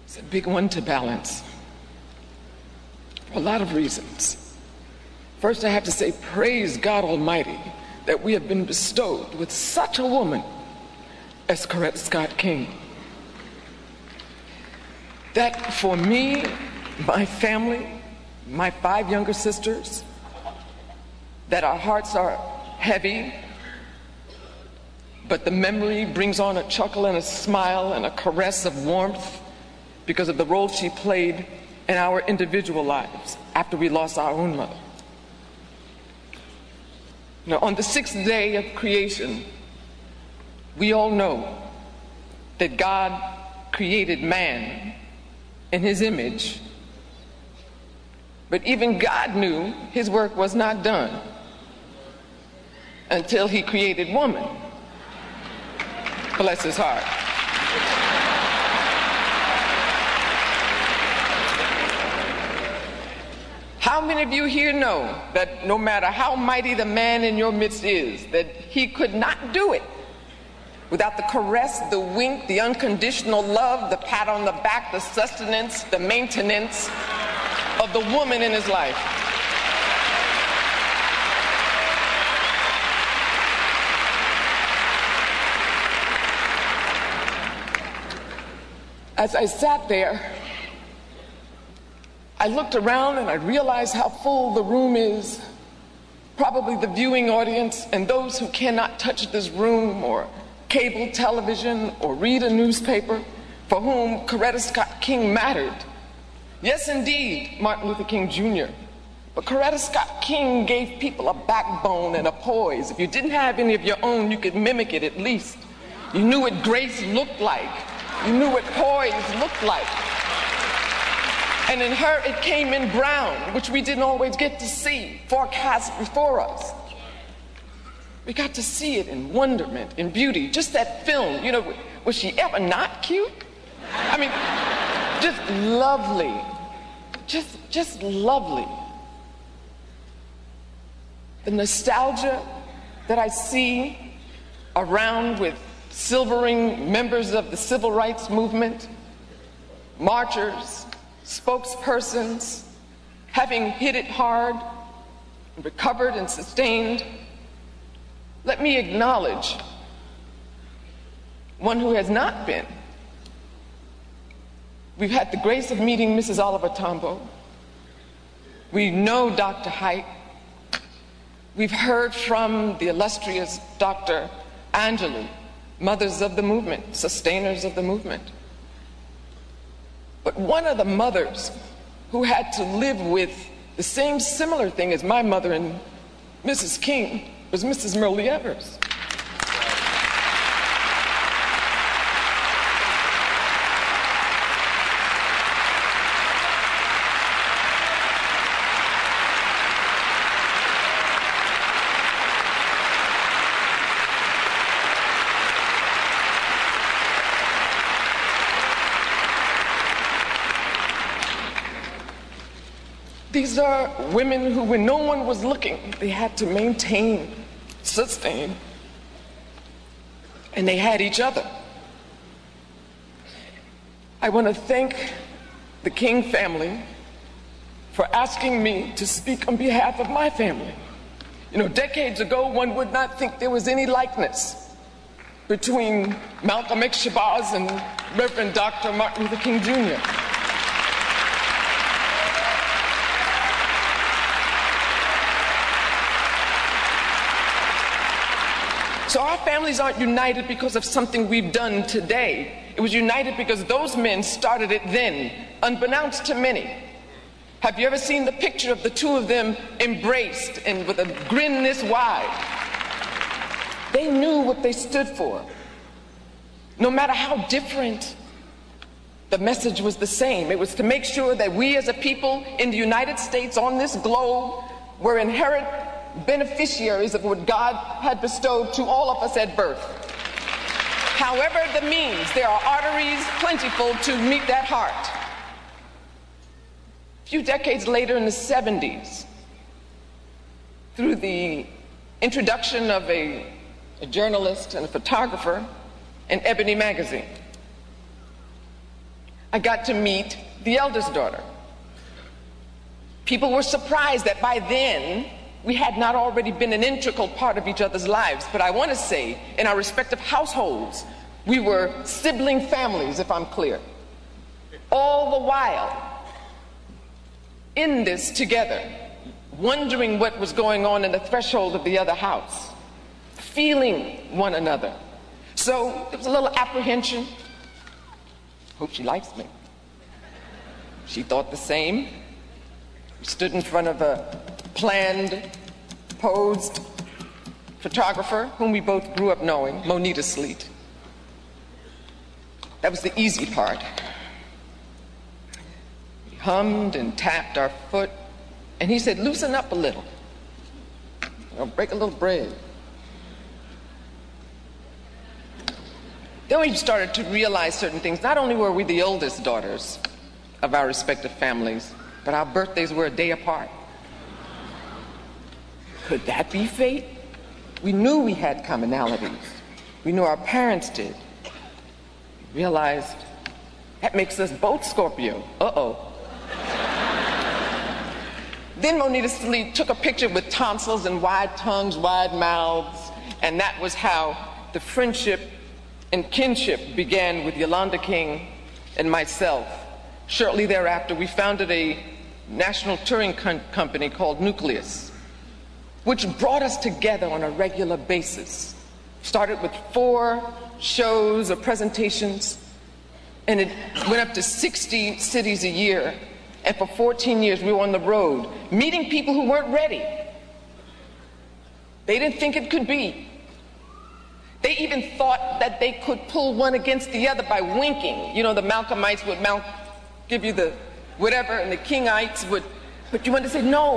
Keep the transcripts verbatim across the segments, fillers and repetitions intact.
It's a big one to balance for a lot of reasons. First, I have to say, praise God Almighty that we have been bestowed with such a woman as Coretta Scott King. That for me, my family, my five younger sisters, that our hearts are heavy, but the memory brings on a chuckle and a smile and a caress of warmth because of the role she played in our individual lives after we lost our own mother. Now, on the sixth day of creation, we all know that God created man in his image, but even God knew his work was not done until he created woman. Bless his heart. How many of you here know that no matter how mighty the man in your midst is, that he could not do it without the caress, the wink, the unconditional love, the pat on the back, the sustenance, the maintenance of the woman in his life? As I sat there, I looked around and I realized how full the room is. Probably the viewing audience and those who cannot touch this room or cable television or read a newspaper, for whom Coretta Scott King mattered. Yes, indeed, Martin Luther King Junior But Coretta Scott King gave people a backbone and a poise. If you didn't have any of your own, you could mimic it at least. You knew what grace looked like. You knew what poise looked like. And in her, it came in brown, which we didn't always get to see forecast before us. We got to see it in wonderment, in beauty. Just that film, you know, was she ever not cute? I mean, just lovely. Just, just lovely. The nostalgia that I see around with silvering members of the civil rights movement, marchers, spokespersons, having hit it hard, recovered and sustained. Let me acknowledge one who has not been. We've had the grace of meeting Missus Oliver Tambo. We know Doctor Height. We've heard from the illustrious Doctor Angelou, mothers of the movement, sustainers of the movement. But one of the mothers who had to live with the same similar thing as my mother and Missus King was Missus Myrlie Evers. These are women who, when no one was looking, they had to maintain, sustain, and they had each other. I want to thank the King family for asking me to speak on behalf of my family. You know, decades ago, one would not think there was any likeness between Malcolm X. Shabazz and Reverend Doctor Martin Luther King Junior So our families aren't united because of something we've done today. It was united because those men started it then, unbeknownst to many. Have you ever seen the picture of the two of them embraced and with a grin this wide? They knew what they stood for. No matter how different, the message was the same. It was to make sure that we as a people in the United States, on this globe, were inherent beneficiaries of what God had bestowed to all of us at birth. However the means, there are arteries plentiful to meet that heart. A few decades later, in the seventies, through the introduction of a, a journalist and a photographer in Ebony magazine, I got to meet the eldest daughter. People were surprised that by then we had not already been an integral part of each other's lives. But I want to say, in our respective households, we were sibling families, if I'm clear. All the while, in this together, wondering what was going on in the threshold of the other house, feeling one another. So there was a little apprehension. Hope she likes me. She thought the same. We stood in front of a planned, posed photographer whom we both grew up knowing, Monita Sleet. That was the easy part. We hummed and tapped our foot, and he said, loosen up a little. I'll break a little bread. Then we started to realize certain things. Not only were we the oldest daughters of our respective families, but our birthdays were a day apart. Could that be fate? We knew we had commonalities. We knew our parents did. We realized that makes us both Scorpio. Uh-oh. Then Monita Sleet took a picture with tonsils and wide tongues, wide mouths, and that was how the friendship and kinship began with Yolanda King and myself. Shortly thereafter, we founded a national touring com- company called Nucleus, which brought us together on a regular basis. Started with four shows or presentations, and it went up to sixty cities a year. And for fourteen years, we were on the road, meeting people who weren't ready. They didn't think it could be. They even thought that they could pull one against the other by winking. You know, the Malcolmites would mount, give you the whatever, and the Kingites would, but you want to say, no.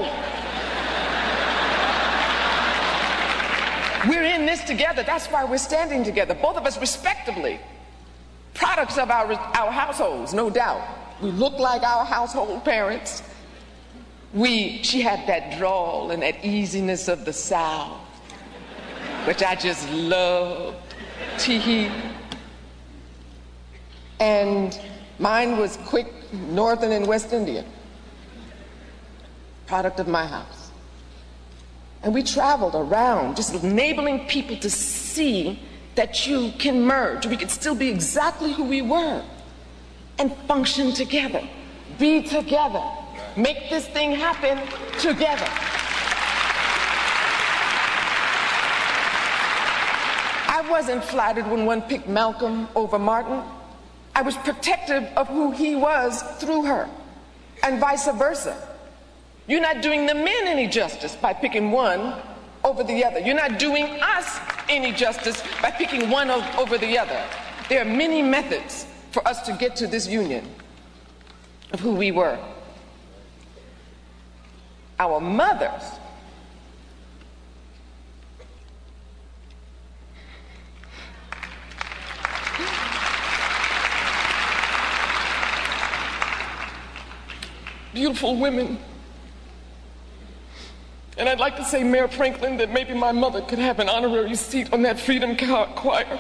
We're in this together. That's why we're standing together, both of us respectively. Products of our, our households, no doubt. We look like our household parents. We, she had that drawl and that easiness of the South, which I just loved. Tee-hee. And mine was quick Northern and West Indian, product of my house. And we traveled around, just enabling people to see that you can merge. We could still be exactly who we were and function together, be together, make this thing happen together. I wasn't flattered when one picked Malcolm over Martin. I was protective of who he was through her, and vice versa. You're not doing the men any justice by picking one over the other. You're not doing us any justice by picking one over the other. There are many methods for us to get to this union of who we were. Our mothers beautiful women. And I'd like to say, Mayor Franklin, that maybe my mother could have an honorary seat on that Freedom Choir.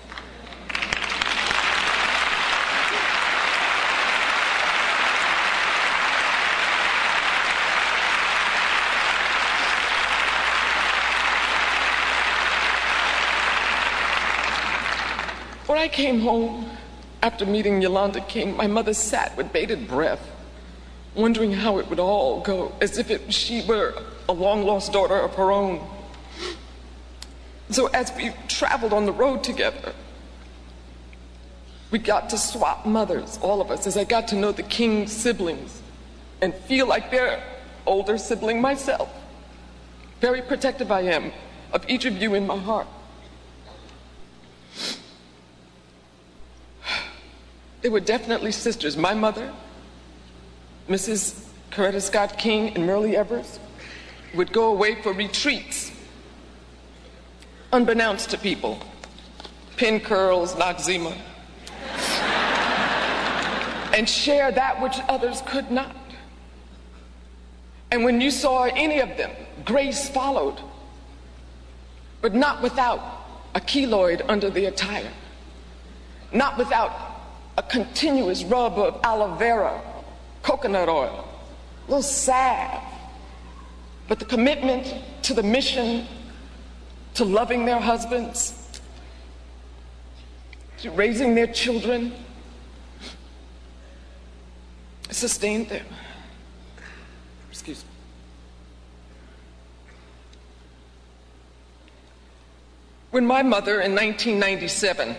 When I came home after meeting Yolanda King, my mother sat with bated breath, wondering how it would all go, as if it, she were a long-lost daughter of her own. So as we traveled on the road together, we got to swap mothers, all of us, as I got to know the King siblings and feel like their older sibling myself. Very protective I am of each of you in my heart. They were definitely sisters. My mother, Missus Coretta Scott King and Myrlie Evers, would go away for retreats, unbeknownst to people. Pin curls, Noxzema, and share that which others could not. And when you saw any of them, grace followed, but not without a keloid under the attire, not without a continuous rub of aloe vera, coconut oil, a little salve. But the commitment to the mission, to loving their husbands, to raising their children, sustained them. Excuse me. When my mother in nineteen ninety-seven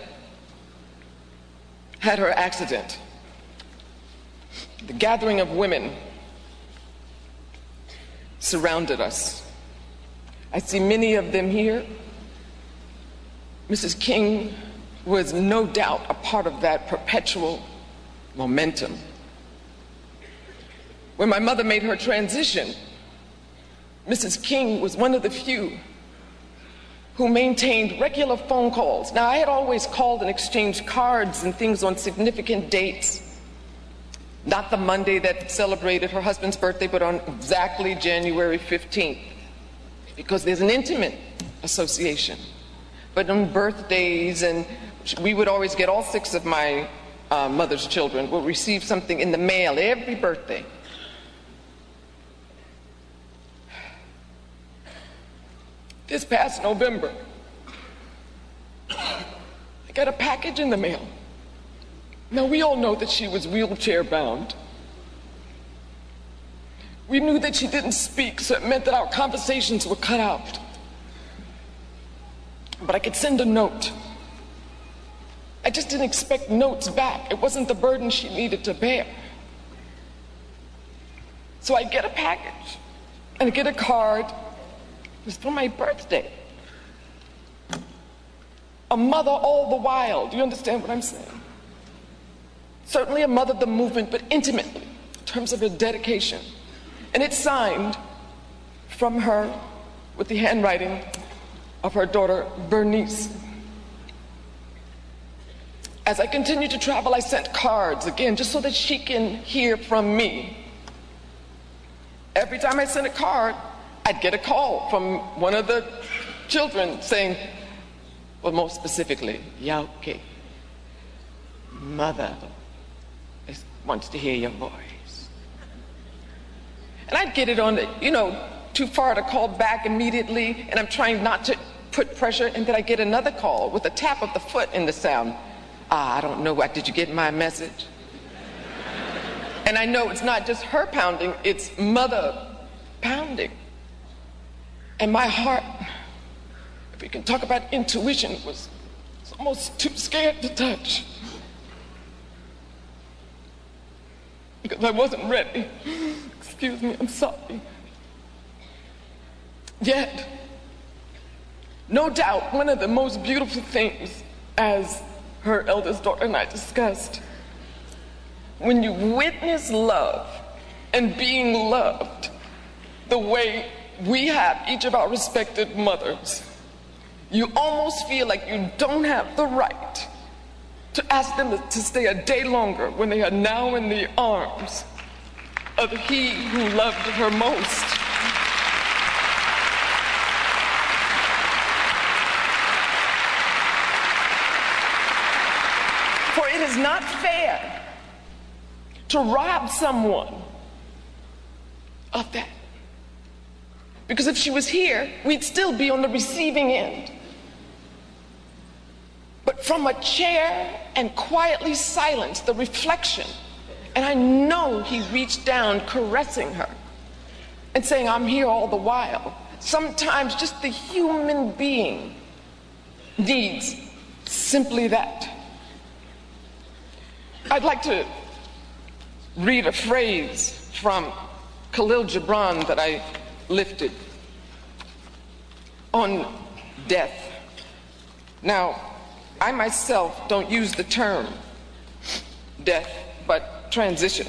had her accident, the gathering of women surrounded us. I see many of them here. Missus King was no doubt a part of that perpetual momentum. When my mother made her transition, Missus King was one of the few who maintained regular phone calls. Now, I had always called and exchanged cards and things on significant dates. Not the Monday that celebrated her husband's birthday, but on exactly January fifteenth, because there's an intimate association. But on birthdays, and we would always get, all six of my uh, mother's children would receive something in the mail every birthday. This past November, I got a package in the mail. Now, we all know that she was wheelchair bound. We knew that she didn't speak, so it meant that our conversations were cut out. But I could send a note. I just didn't expect notes back. It wasn't the burden she needed to bear. So I get a package, and I get a card. It was for my birthday. A mother all the while. Do you understand what I'm saying? Certainly a mother of the movement, but intimately, in terms of her dedication. And it's signed from her with the handwriting of her daughter, Bernice. As I continued to travel, I sent cards, again, just so that she can hear from me. Every time I sent a card, I'd get a call from one of the children saying, well, more specifically, Yauke, mother wants to hear your voice. And I'd get it on the, you know, too far to call back immediately, and I'm trying not to put pressure, and then I get another call with a tap of the foot in the sound. Ah, I don't know, what, did you get my message? And I know it's not just her pounding, it's mother pounding. And my heart, if we can talk about intuition, was, was almost too scared to touch. Because I wasn't ready. Excuse me, I'm sorry. Yet, no doubt, one of the most beautiful things, as her eldest daughter and I discussed, when you witness love and being loved the way we have each of our respected mothers, you almost feel like you don't have the right to ask them to stay a day longer when they are now in the arms of he who loved her most. For it is not fair to rob someone of that. Because if she was here, we'd still be on the receiving end. But from a chair and quietly silenced the reflection, and I know he reached down caressing her and saying, I'm here all the while. Sometimes just the human being needs simply that. I'd like to read a phrase from Khalil Gibran that I lifted on death. Now, I myself don't use the term death, but transition.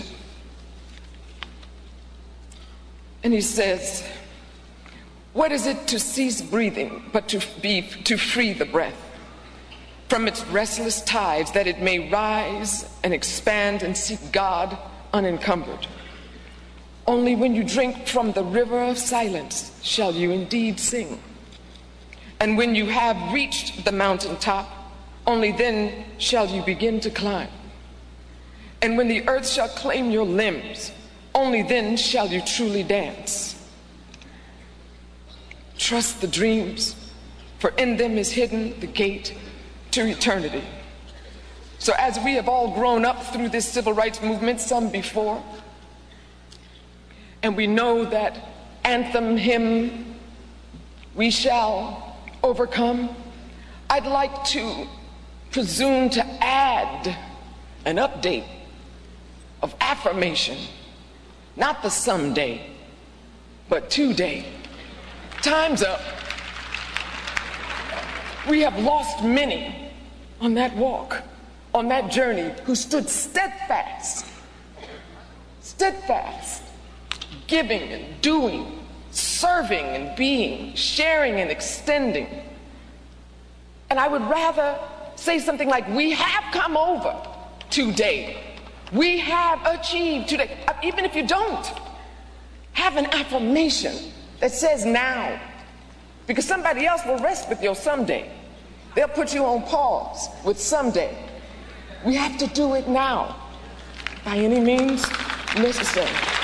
And he says, what is it to cease breathing but to be to free the breath from its restless tides, that it may rise and expand and seek God unencumbered? Only when you drink from the river of silence shall you indeed sing. And when you have reached the mountaintop, only then shall you begin to climb. And when the earth shall claim your limbs, only then shall you truly dance. Trust the dreams, for in them is hidden the gate to eternity. So as we have all grown up through this civil rights movement, some before, and we know that anthem, hymn, we shall overcome, I'd like to presume to add an update of affirmation, not the someday, but today. Time's up. We have lost many on that walk, on that journey, who stood steadfast, steadfast, giving and doing, serving and being, sharing and extending. And I would rather say something like, we have come over today. We have achieved today. Even if you don't, have an affirmation that says now. Because somebody else will rest with your someday. They'll put you on pause with someday. We have to do it now, by any means necessary.